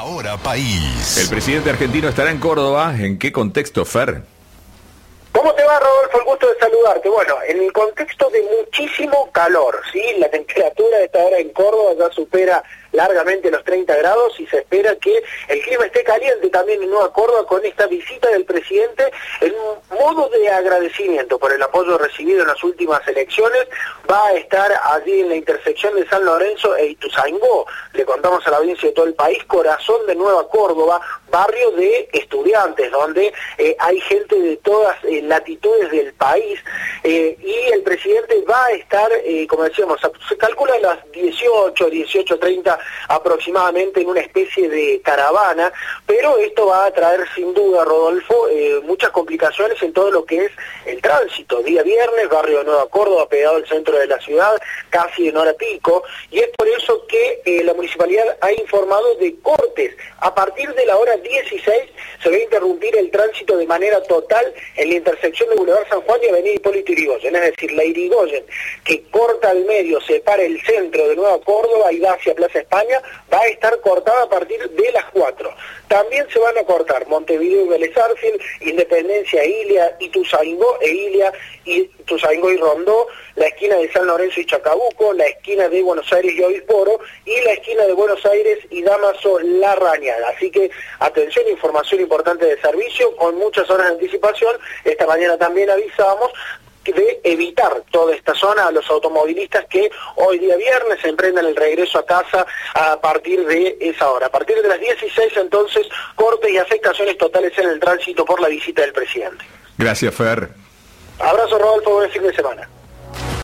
Ahora País. El presidente argentino estará en Córdoba. ¿En qué contexto, Fer? ¿Cómo te va, Rodolfo? El gusto de saludarte. Bueno, en el contexto de muchísimo calor, ¿sí? La temperatura de esta hora en Córdoba ya supera largamente los 30 grados y se espera que el clima esté caliente también en Nueva Córdoba con esta visita del presidente en un modo de agradecimiento por el apoyo recibido en las últimas elecciones. Va a estar allí en la intersección de San Lorenzo e Ituzaingó. Le contamos a la audiencia de todo el país, corazón de Nueva Córdoba, barrio de estudiantes, donde hay gente de todas latitudes del país, y el presidente va a estar, como decíamos, se calcula a las 18:30 aproximadamente en una especie de caravana, pero esto va a traer sin duda, Rodolfo, muchas complicaciones en todo lo que es el tránsito. Día viernes, barrio de Nueva Córdoba, pegado al centro de la ciudad, casi en hora pico, y es por eso que la municipalidad ha informado de cortes. A partir de la hora 16 se va a interrumpir el tránsito de manera total en la intersección de Boulevard San Juan y Avenida Hipólito Yrigoyen, es decir, la Yrigoyen, que corta al medio, separa el centro de Nueva Córdoba y va hacia Plaza España, va a estar cortada a partir de las 4. También se van a cortar Montevideo y Vélez Arfield, Independencia, Ilia, Ituzaingó y Rondó, la esquina de San Lorenzo y Chacabuco, la esquina de Buenos Aires y Obisporo, y la esquina de Buenos Aires y Dámaso Larrañaga. Así que atención, información importante de servicio, con muchas horas de anticipación. Esta mañana también avisamos de evitar toda esta zona a los automovilistas que hoy día viernes emprendan el regreso a casa a partir de esa hora. A partir de las 16 entonces, cortes y afectaciones totales en el tránsito por la visita del presidente. Gracias, Fer. Abrazo, Rodolfo, buen fin de semana.